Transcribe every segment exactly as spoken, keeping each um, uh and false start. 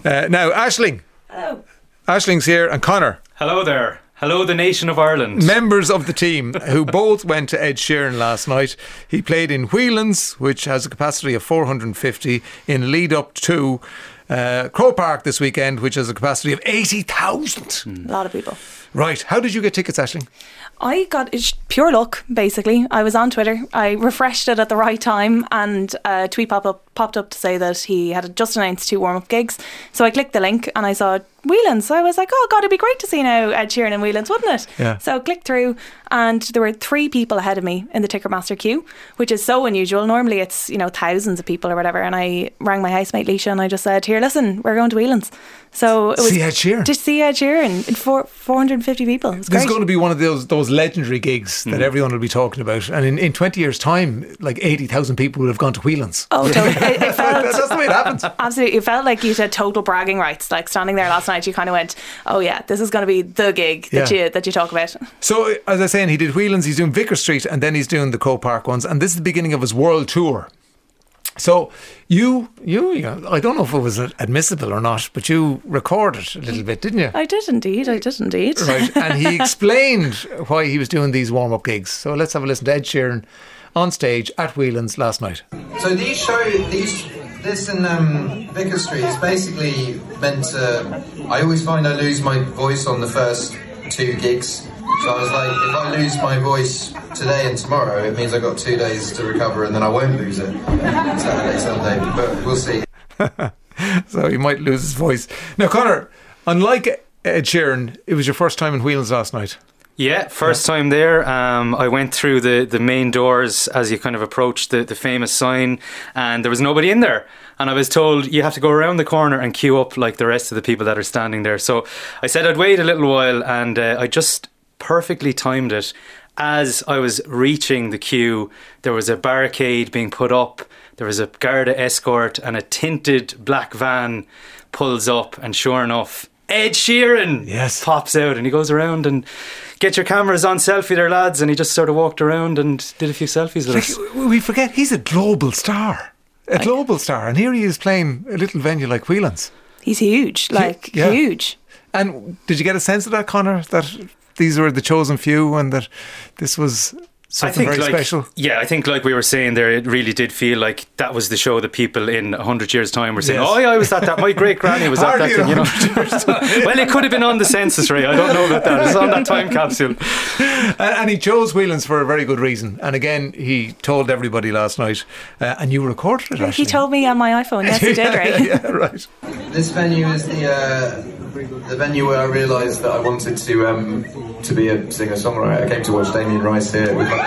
Uh, now, Aisling. Hello. Aisling's here, and Connor. Hello there. Hello, the nation of Ireland. Members of the team who both went to Ed Sheeran last night. He played in Whelan's, which has a capacity of four hundred fifty, in lead up to uh, Croke Park this weekend, which has a capacity of eighty thousand. Mm. A lot of people. Right. How did you get tickets, Aisling? I got it's pure luck, basically. I was on Twitter. I refreshed it at the right time, and a tweet pop up, popped up to say that he had just announced two warm-up gigs. So I clicked the link and I saw Whelan's. So I was like, oh God, it'd be great to see now Ed Sheeran in Whelan's, wouldn't it? Yeah. So I clicked through, and there were three people ahead of me in the Ticketmaster queue, which is so unusual. Normally it's, you know, thousands of people or whatever. And I rang my housemate Leisha and I just said, here, listen, we're going to Whelan's. So it was see Ed Sheeran. to see Ed Sheeran in four, four hundred fifty people. It was This great. is going to be one of those those legendary gigs that mm. everyone will be talking about. And in, in twenty years' time, like eighty thousand people would have gone to Whelan's. Oh, totally. It, it felt, that's the way it happens. Absolutely. It felt like you had total bragging rights. Like standing there last night, you kind of went, oh yeah, this is going to be the gig that yeah. you that you talk about. So, as I was saying, he did Whelan's, he's doing Vicar Street, and then he's doing the Croke Park ones. And this is the beginning of his world tour. So you, you, you know, I don't know if it was admissible or not, but you recorded a little bit, didn't you? I did indeed, I did indeed. Right, and he explained why he was doing these warm-up gigs. So let's have a listen to Ed Sheeran on stage at Whelan's last night. So these show, these, this and um, Vicar Street is basically meant to, I always find I lose my voice on the first two gigs. So I was like, if I lose my voice today and tomorrow, it means I've got two days to recover and then I won't lose it Saturday, Sunday, but we'll see. So he might lose his voice. Now, Connor, unlike Ed Sheeran, it was your first time in Whelan's last night. Yeah, first yeah. time there. Um, I went through the, the main doors as you kind of approached the, the famous sign, and there was nobody in there. And I was told you have to go around the corner and queue up like the rest of the people that are standing there. So I said I'd wait a little while, and uh, I just perfectly timed it. As I was reaching the queue, there was a barricade being put up, there was a Garda escort, and a tinted black van pulls up, and sure enough, Ed Sheeran yes. pops out, and he goes around and get your cameras on, selfie there lads, and he just sort of walked around and did a few selfies with us. We forget he's a global star, a global star, and here he is playing a little venue like Whelan's. He's huge, like yeah. huge. And did you get a sense of that, Connor, that these were the chosen few and that this was something I think very like, special? Yeah, I think like we were saying there, it really did feel like that was the show that people in a hundred years' time were saying, yes. oh yeah, I was at that, my great granny was at that thing, you know. Well, it could have been on the census, Ray, I don't know about that, it's on that time capsule. And, and he chose Whelan's for a very good reason, and again he told everybody last night, uh, and you recorded it actually. He told me on my iPhone, yes he did, Ray. yeah, yeah, right. This venue is the uh, the venue where I realised that I wanted to um, to be a singer-songwriter. I came to watch Damien Rice here with my,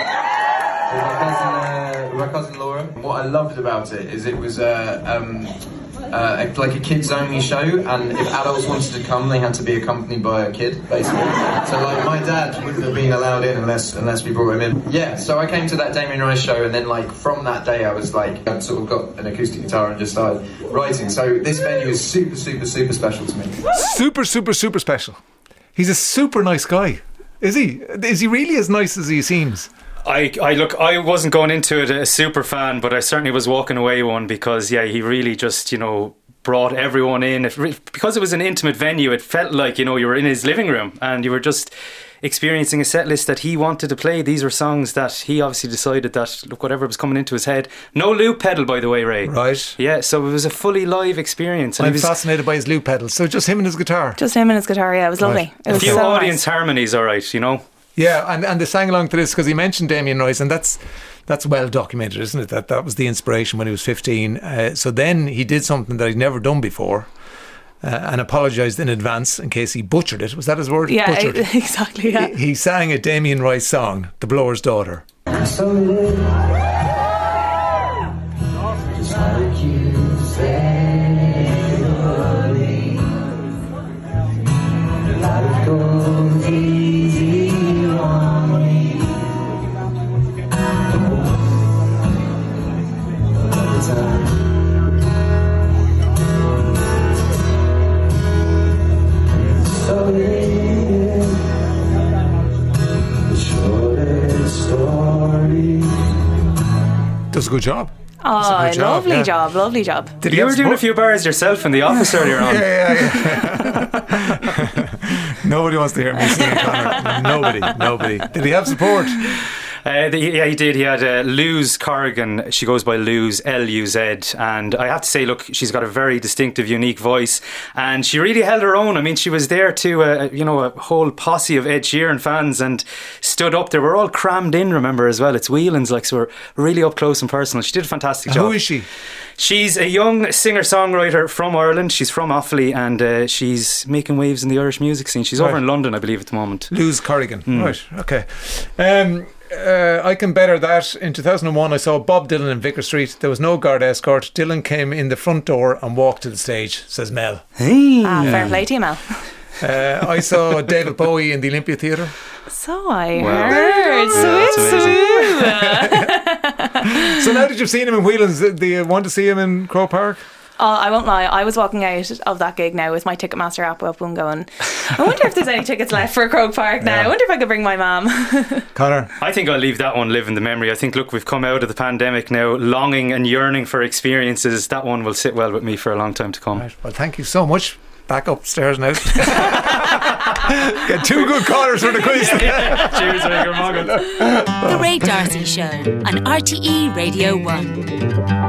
with my cousin, uh, with my cousin Laura. What I loved about it is it was uh, um, uh, like a kids-only show, and if adults wanted to come, they had to be accompanied by a kid, basically. So, like, my dad wouldn't have been allowed in unless unless we brought him in. Yeah, so I came to that Damien Rice show, and then, like, from that day, I was like, I'd sort of got an acoustic guitar and just started writing. So this venue is super, super, super special to me. Super, super, super special. He's a super nice guy. Is he? Is he really as nice as he seems? I, I look, I wasn't going into it a super fan, but I certainly was walking away one because, yeah, he really just, you know, brought everyone in. If, because it was an intimate venue, it felt like, you know, you were in his living room and you were just experiencing a set list that he wanted to play. These were songs that he obviously decided that, look, whatever was coming into his head. No loop pedal, by the way, Ray. Right. Yeah, so it was a fully live experience. And I'm was fascinated by his loop pedals. So just him and his guitar? Just him and his guitar, yeah, it was lovely. Right. It was a few so audience nice. harmonies, all right, you know. Yeah, and, and they sang along to this because he mentioned Damien Rice, and that's that's well documented, isn't it? That that was the inspiration when he was fifteen. Uh, so then he did something that he'd never done before, uh, and apologised in advance in case he butchered it. Was that his word? Yeah, butchered. exactly. Yeah. He, he sang a Damien Rice song, "The Blower's Daughter." So just like you say, life goes easy on me. All the time. So the shortest story. Does a good job. Oh, good job, lovely yeah. job, lovely job. Did he You have were doing a support? few bars yourself in the office earlier on. Yeah, yeah, yeah. Nobody wants to hear me sing, Conor. Nobody, nobody. Did he have support? Uh, the, yeah, he did. He had uh, Luz Corrigan. She goes by Luz, L U Z. And I have to say, look, she's got a very distinctive, unique voice. And she really held her own. I mean, she was there to, uh, you know, a whole posse of Ed Sheeran fans and stood up there. We're all crammed in, remember, as well. It's Whelan's, like, so we're really up close and personal. She did a fantastic job. Who is she? She's a young singer-songwriter from Ireland. She's from Offaly and uh, she's making waves in the Irish music scene. She's Right. over in London, I believe, at the moment. Luz Corrigan. Right, okay. Um, uh, I can better that. In two thousand one, I saw Bob Dylan in Vicar Street. There was no guard escort. Dylan came in the front door and walked to the stage, says Mel. Hey. Ah, fair play to you, Mel. Uh, I saw David Bowie in the Olympia Theatre. So I Wow. heard. Yeah, Sweet, that's sweet. So now that you've seen him in Whelan's, do you want to see him in Croke Park? Oh, I won't lie. I was walking out of that gig now with my Ticketmaster app up and going, I wonder if there's any tickets left for Croke Park now. Yeah. I wonder if I could bring my mum. Conor? I think I'll leave that one live in the memory. I think, look, we've come out of the pandemic now, longing and yearning for experiences. That one will sit well with me for a long time to come. Right, well, thank you so much. Back upstairs now. Get two good callers for the quiz. Cheers, Ray Morgan. The Ray Darcy Show on R T E Radio one.